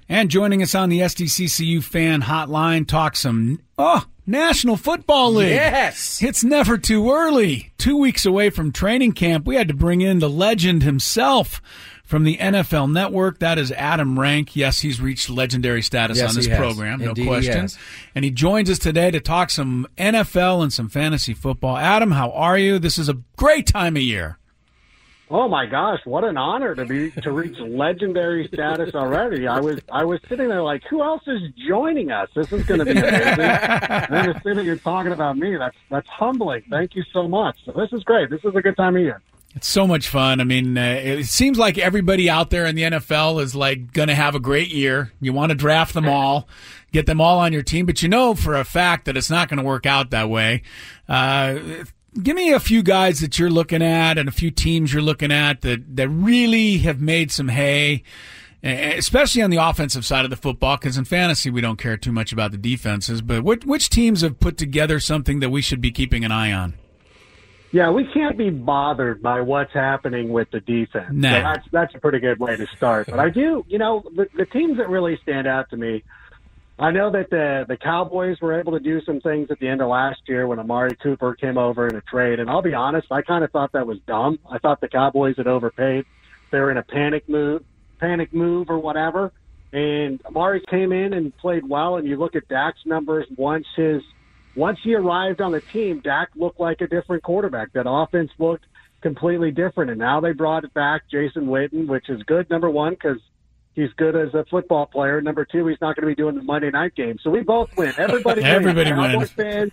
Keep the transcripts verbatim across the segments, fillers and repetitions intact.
And joining us on the S D C C U fan hotline, talk some oh National Football League. Yes, it's never too early. Two weeks away from training camp, we had to bring in the legend himself from the N F L Network. That is Adam Rank. Yes, he's reached legendary status yes, on this program, Indeed, no question. He and he joins us today to talk some N F L and some fantasy football. Adam, how are you? This is a great time of year. Oh my gosh, what an honor to be to reach legendary status already. I was I was sitting there like, who else is joining us? This is going to be amazing. And then to see that you're talking about me, that's that's humbling. Thank you so much. So this is great. This is a good time of year. It's so much fun. I mean, uh, it seems like everybody out there in the N F L is like going to have a great year. You want to draft them all, get them all on your team, but you know for a fact that it's not going to work out that way. Uh, give me a few guys that you're looking at and a few teams you're looking at that, that really have made some hay, especially on the offensive side of the football, because in fantasy we don't care too much about the defenses. But what, which teams have put together something that we should be keeping an eye on? Yeah, we can't be bothered by what's happening with the defense. No. So that's that's a pretty good way to start. But I do, you know, the, the teams that really stand out to me, I know that the the Cowboys were able to do some things at the end of last year when Amari Cooper came over in a trade. And I'll be honest, I kind of thought that was dumb. I thought the Cowboys had overpaid. They were in a panic move, panic move or whatever. And Amari came in and played well. And you look at Dak's numbers once his once he arrived on the team, Dak looked like a different quarterback. That offense looked completely different. And now they brought it back, Jason Witten, which is good, number one, because he's good as a football player. Number two, he's not going to be doing the Monday night game. So we both win. Everybody wins. Everybody wins. Fans,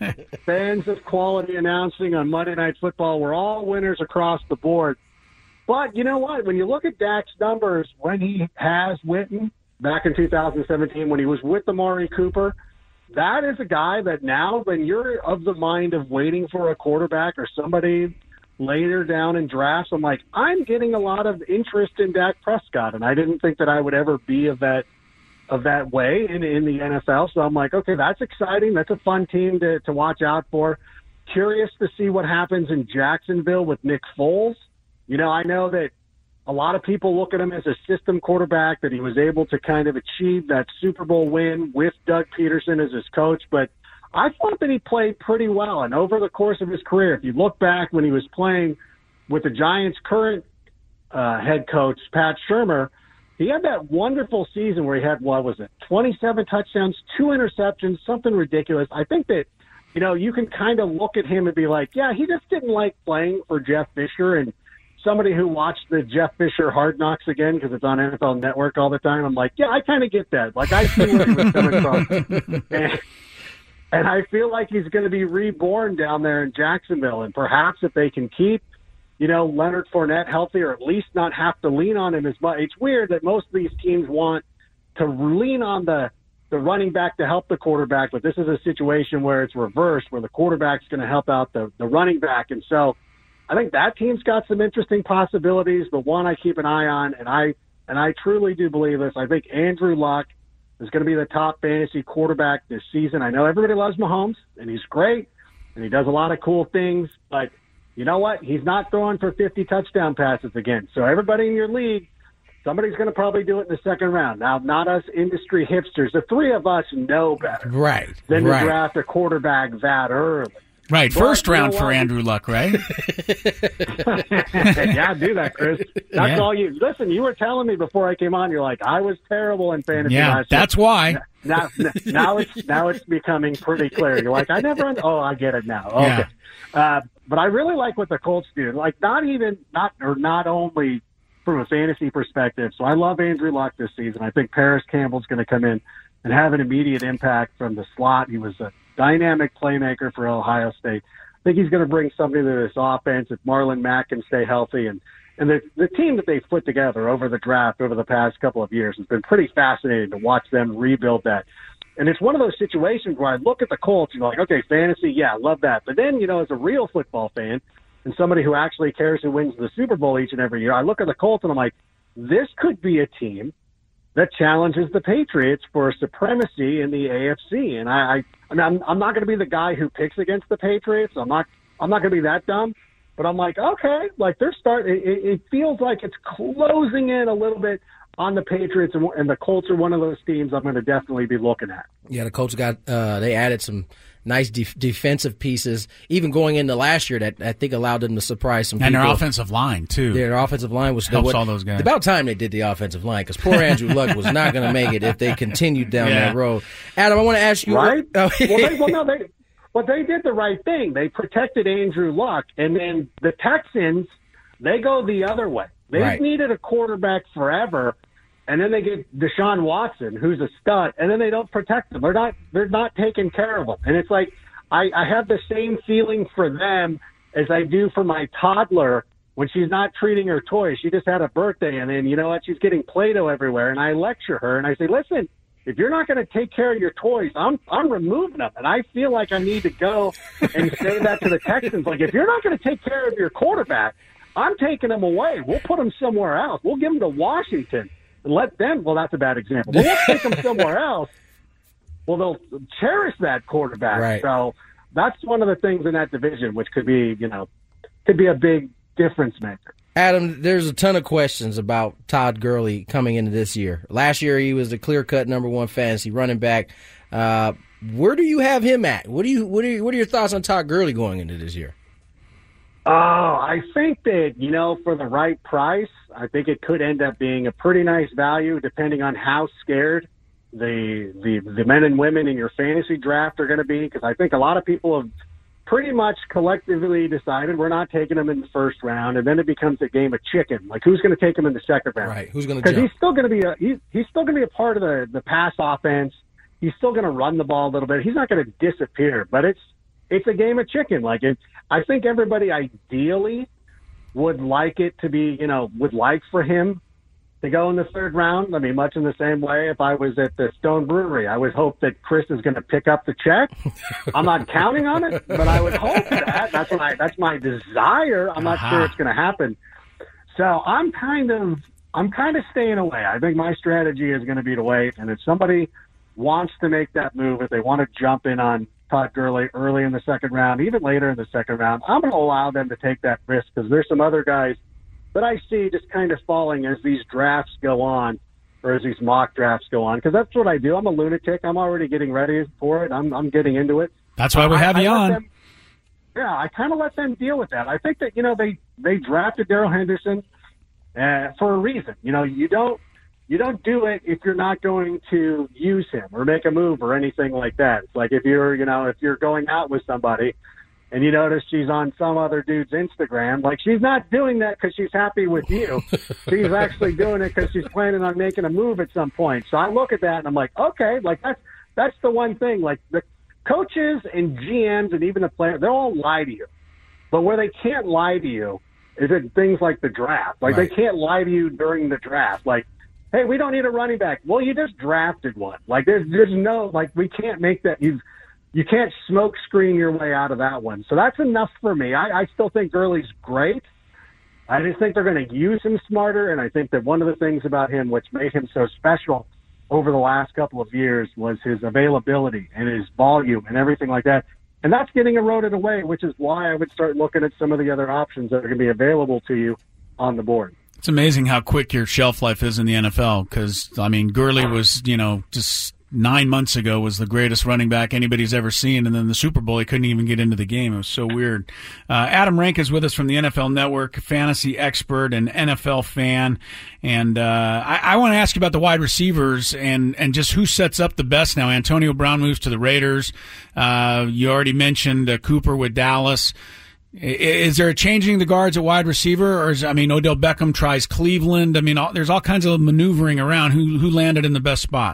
fans of quality announcing on Monday Night Football, we're all winners across the board. But you know what? When you look at Dak's numbers, when he has Witten back in two thousand seventeen, when he was with Amari Cooper, that is a guy that now, when you're of the mind of waiting for a quarterback or somebody later down in drafts, I'm like, I'm getting a lot of interest in Dak Prescott, and I didn't think that I would ever be of that of that way in in the N F L. So I'm like, okay, that's exciting. That's a fun team to to watch out for. Curious to see what happens in Jacksonville with Nick Foles. You know, I know that a lot of people look at him as a system quarterback, that he was able to kind of achieve that Super Bowl win with Doug Peterson as his coach, but I thought that he played pretty well. And over the course of his career, if you look back when he was playing with the Giants' current uh, head coach, Pat Shurmur, he had that wonderful season where he had, what was it, twenty-seven touchdowns, two interceptions, something ridiculous. I think that, you know, you can kind of look at him and be like, yeah, he just didn't like playing for Jeff Fisher. And somebody who watched the Jeff Fisher Hard Knocks again, because it's on N F L Network all the time, I'm like, yeah, I kind of get that. Like, I see where he was coming from. And, and I feel like he's going to be reborn down there in Jacksonville. And perhaps if they can keep, you know, Leonard Fournette healthy, or at least not have to lean on him as much. It's weird that most of these teams want to lean on the, the running back to help the quarterback, but this is a situation where it's reversed, where the quarterback's going to help out the, the running back. And so I think that team's got some interesting possibilities, but one I keep an eye on, and I and I truly do believe this. I think Andrew Luck is going to be the top fantasy quarterback this season. I know everybody loves Mahomes, and he's great, and he does a lot of cool things, but you know what? He's not throwing for fifty touchdown passes again. So everybody in your league, somebody's going to probably do it in the second round. Now, not us industry hipsters. The three of us know better right, than right. to draft a quarterback that early. Right, But, first you know round for what? Andrew Luck, right? Yeah, do that, Chris. That's Yeah. all you. Listen, you were telling me before I came on. You're like, I was terrible in fantasy. Yeah, last year. that's why. Now, now it's now it's becoming pretty clear. You're like, I never. Un- oh, I get it now. Okay. Yeah. Uh, but I really like what the Colts do. Like, not even not or not only from a fantasy perspective. So I love Andrew Luck this season. I think Paris Campbell's going to come in and have an immediate impact from the slot. He was a dynamic playmaker for Ohio State. I think he's going to bring something to this offense if Marlon Mack can stay healthy. And, and the, the team that they've put together over the draft over the past couple of years has been pretty fascinating to watch them rebuild that. And it's one of those situations where I look at the Colts and you're like, okay, fantasy, yeah, love that. But then, you know, as a real football fan and somebody who actually cares who wins the Super Bowl each and every year, I look at the Colts and I'm like, this could be a team that challenges the Patriots for supremacy in the A F C. And I, I, I mean, I'm, I'm not going to be the guy who picks against the Patriots. I'm not, I'm not going to be that dumb. But I'm like, okay, like they're starting. It, it feels like it's closing in a little bit on the Patriots, and, and the Colts are one of those teams I'm going to definitely be looking at. Yeah, the Colts got uh, they added some nice def- defensive pieces, even going into last year, that I think allowed them to surprise some and people. And their offensive line, too. Their offensive line was helps what, all those guys. About time they did the offensive line, because poor Andrew Luck was not going to make it if they continued down yeah. that road. Adam, I want to ask you. Right? Oh, well, they, well, no, they, well, they did the right thing. They protected Andrew Luck, and then the Texans, they go the other way. They've right. needed a quarterback forever. And then they get Deshaun Watson, who's a stud, and then they don't protect him. They're not they're not taking care of him. And it's like I, I have the same feeling for them as I do for my toddler when she's not treating her toys. She just had a birthday, and then, you know what, she's getting Play-Doh everywhere. And I lecture her, and I say, listen, if you're not going to take care of your toys, I'm I'm removing them. And I feel like I need to go and say that to the Texans. Like, if you're not going to take care of your quarterback, I'm taking them away. We'll put them somewhere else. We'll give them to Washington. And let them, well, that's a bad example. But we'll take them somewhere else. Well, they'll cherish that quarterback. Right. So that's one of the things in that division, which could be, you know, could be a big difference maker. Adam, there's a ton of questions about Todd Gurley coming into this year. Last year, he was the clear-cut number one fantasy running back. Uh, where do you have him at? What do you, what are, you, what are your thoughts on Todd Gurley going into this year? Oh, I think that, you know, for the right price, I think it could end up being a pretty nice value depending on how scared the the, the men and women in your fantasy draft are going to be, because I think a lot of people have pretty much collectively decided we're not taking him in the first round, and then it becomes a game of chicken. Like, who's going to take him in the second round? Right, who's going to Because he's still going to be a he's, he's still going to be a part of the, the pass offense. He's still going to run the ball a little bit. He's not going to disappear, but it's it's a game of chicken. Like, it, I think everybody ideally would like it to be, you know, would like for him to go in the third round. I mean, much in the same way, if I was at the Stone Brewery, I would hope that Chris is going to pick up the check. I'm not counting on it, but I would hope that. That's my, that's my desire. I'm not uh-huh. sure it's going to happen. So I'm kind of, I'm kind of staying away. I think my strategy is going to be to wait. And if somebody wants to make that move, if they want to jump in on Todd Gurley early in the second round, even later in the second round, I'm going to allow them to take that risk, because there's some other guys that I see just kind of falling as these drafts go on, or as these mock drafts go on, because that's what I do. I'm a lunatic. I'm already getting ready for it. I'm, I'm getting into it. That's why we have I, you I on. Them, yeah, I kind of let them deal with that. I think that, you know, they, they drafted Darrell Henderson uh, for a reason. You know, you don't, You don't do it if you're not going to use him or make a move or anything like that. It's like if you're, you know, if you're going out with somebody and you notice she's on some other dude's Instagram, like, she's not doing that because she's happy with you. She's actually doing it because she's planning on making a move at some point. So I look at that and I'm like, okay, like that's that's the one thing. Like, the coaches and G Ms and even the players, they'll all lie to you. But where they can't lie to you is at things like the draft. Like, right. They can't lie to you during the draft. Like, hey, we don't need a running back. Well, you just drafted one. Like, there's there's no, like, we can't make that. You you can't smoke screen your way out of that one. So that's enough for me. I, I still think Gurley's great. I just think they're going to use him smarter, and I think that one of the things about him which made him so special over the last couple of years was his availability and his volume and everything like that. And that's getting eroded away, which is why I would start looking at some of the other options that are going to be available to you on the board. It's amazing how quick your shelf life is in the N F L, because, I mean, Gurley was, you know, just nine months ago was the greatest running back anybody's ever seen, and then the Super Bowl, he couldn't even get into the game. It was so weird. Uh, Adam Rank is with us from the N F L Network, fantasy expert and N F L fan. And uh, I, I want to ask you about the wide receivers and, and just who sets up the best now. Antonio Brown moves to the Raiders. Uh, you already mentioned uh, Cooper with Dallas. Is there a changing the guards at wide receiver, or is, I mean, Odell Beckham tries Cleveland? I mean, all, there's all kinds of maneuvering around. Who who landed in the best spot?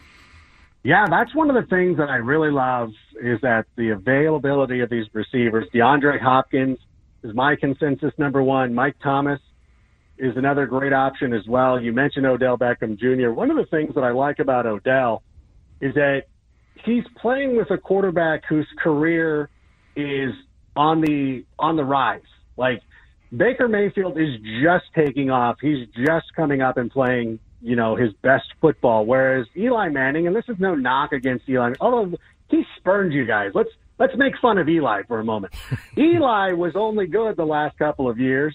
Yeah, that's one of the things that I really love is that the availability of these receivers. DeAndre Hopkins is my consensus number one. Mike Thomas is another great option as well. You mentioned Odell Beckham Junior One of the things that I like about Odell is that he's playing with a quarterback whose career is on the on the rise. Like, Baker Mayfield is just taking off. He's just coming up and playing, you know, his best football. Whereas Eli Manning, and this is no knock against Eli, although he spurned you guys. Let's let's make fun of Eli for a moment. Eli was only good the last couple of years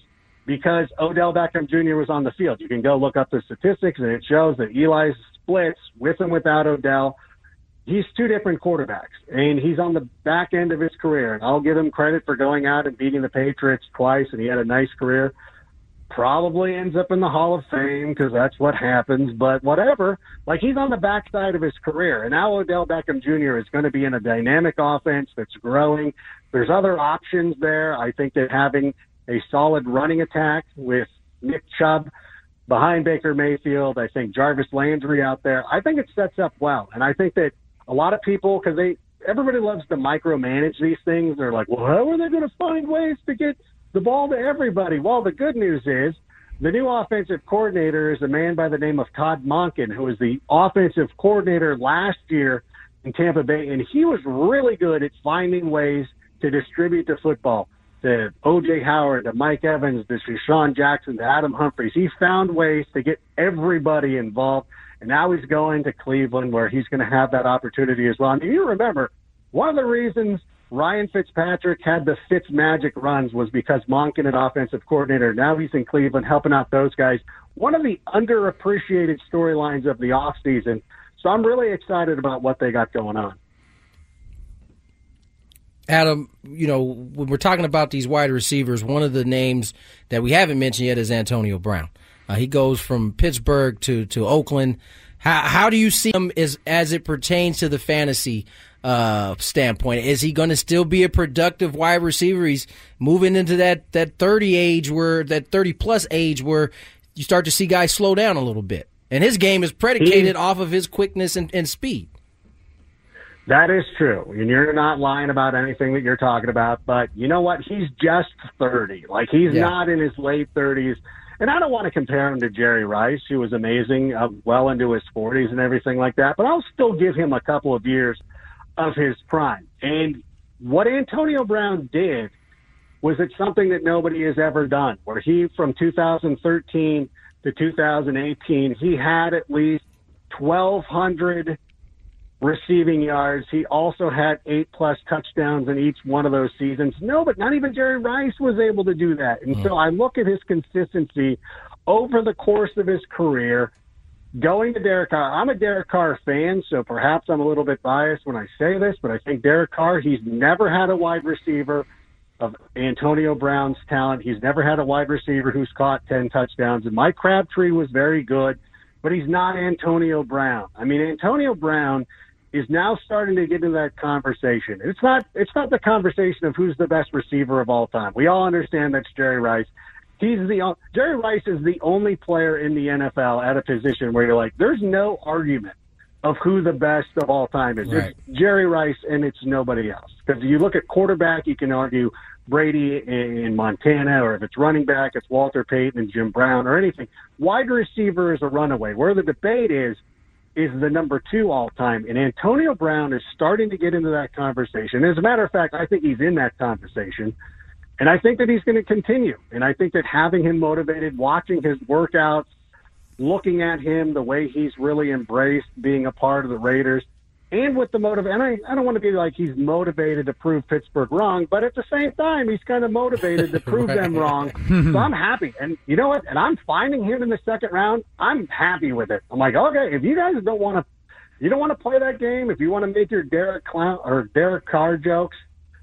because Odell Beckham Junior was on the field. You can go look up the statistics, and it shows that Eli splits with and without Odell. He's two different quarterbacks, and he's on the back end of his career. And I'll give him credit for going out and beating the Patriots twice, and he had a nice career. Probably ends up in the Hall of Fame because that's what happens, but whatever. Like, he's on the backside of his career, and now Odell Beckham Junior is going to be in a dynamic offense that's growing. There's other options there. I think that having a solid running attack with Nick Chubb behind Baker Mayfield, I think Jarvis Landry out there, I think it sets up well. And I think that a lot of people, because they everybody loves to micromanage these things, they're like, well, how are they going to find ways to get the ball to everybody? Well, the good news is the new offensive coordinator is a man by the name of Todd Monken, who was the offensive coordinator last year in Tampa Bay, and he was really good at finding ways to distribute the football to O J Howard, to Mike Evans, to Deshaun Jackson, to Adam Humphries. He found ways to get everybody involved, and now he's going to Cleveland where he's going to have that opportunity as well. And you remember, one of the reasons Ryan Fitzpatrick had the Fitz magic runs was because Monken, an offensive coordinator, now he's in Cleveland helping out those guys. One of the underappreciated storylines of the offseason. So I'm really excited about what they got going on. Adam, you know, when we're talking about these wide receivers, one of the names that we haven't mentioned yet is Antonio Brown. Uh, he goes from Pittsburgh to, to Oakland. How, how do you see him as, as it pertains to the fantasy uh, standpoint? Is he going to still be a productive wide receiver? He's moving into that, that thirty age where that thirty plus age where you start to see guys slow down a little bit. And his game is predicated he, off of his quickness and, and speed. That is true. And you're not lying about anything that you're talking about. But you know what? He's just thirty. Like, he's yeah. not in his late thirties. And I don't want to compare him to Jerry Rice, who was amazing, uh, well into his forties and everything like that. But I'll still give him a couple of years of his prime. And what Antonio Brown did was it's something that nobody has ever done, where he, from two thousand thirteen to two thousand eighteen, he had at least twelve hundred receiving yards. He also had eight-plus touchdowns in each one of those seasons. No, but not even Jerry Rice was able to do that. And mm. so I look at his consistency over the course of his career, going to Derek Carr. I'm a Derek Carr fan, so perhaps I'm a little bit biased when I say this, but I think Derek Carr, he's never had a wide receiver of Antonio Brown's talent. He's never had a wide receiver who's caught ten touchdowns. And Mike Crabtree was very good, but he's not Antonio Brown. I mean, Antonio Brown is now starting to get into that conversation. It's not it's not the conversation of who's the best receiver of all time. We all understand that's Jerry Rice. He's the Jerry Rice is the only player in the N F L at a position where you're like, there's no argument of who the best of all time is. Right. It's Jerry Rice, and it's nobody else. Because you look at quarterback, you can argue Brady in Montana, or if it's running back, it's Walter Payton and Jim Brown or anything. Wide receiver is a runaway. Where the debate is, is the number two all-time. And Antonio Brown is starting to get into that conversation. As a matter of fact, I think he's in that conversation. And I think that he's going to continue. And I think that having him motivated, watching his workouts, looking at him, the way he's really embraced being a part of the Raiders, and with the motive, and I, I don't want to be like he's motivated to prove Pittsburgh wrong, but at the same time, he's kind of motivated to prove right. them wrong. So I'm happy. And you know what? And I'm finding him in the second round. I'm happy with it. I'm like, okay, if you guys don't want to, you don't want to play that game, if you want to make your Derek Clown or Derek Carr jokes,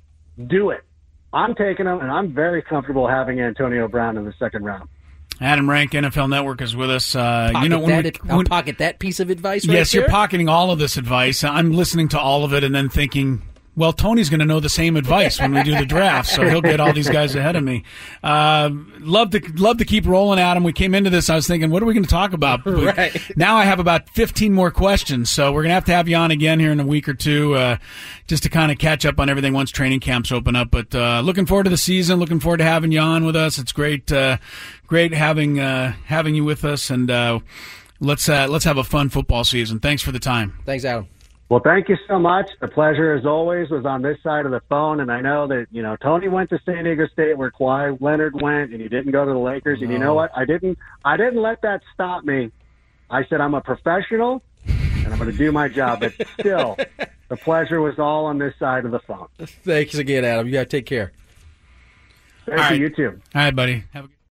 do it. I'm taking them, and I'm very comfortable having Antonio Brown in the second round. Adam Rank, N F L Network, is with us. Uh, pocket you know, when that, we, I'll when, pocket that piece of advice. Right yes, there. You're pocketing all of this advice. I'm listening to all of it and then thinking, well, Tony's going to know the same advice when we do the draft, so he'll get all these guys ahead of me. Uh, love to love to keep rolling, Adam. We came into this, I was thinking, what are we going to talk about? Right. Now I have about fifteen more questions, so we're going to have to have you on again here in a week or two, uh, just to kind of catch up on everything once training camps open up. But uh, looking forward to the season. Looking forward to having you on with us. It's great, uh, great having uh, having you with us, and uh, let's uh, let's have a fun football season. Thanks for the time. Thanks, Adam. Well, thank you so much. The pleasure, as always, was on this side of the phone. And I know that, you know, Tony went to San Diego State where Kawhi Leonard went, and he didn't go to the Lakers. No. And you know what? I didn't I didn't let that stop me. I said I'm a professional, and I'm going to do my job. But still, the pleasure was all on this side of the phone. Thanks again, Adam. You got to take care. Thank you. You too. All right, buddy. Have a good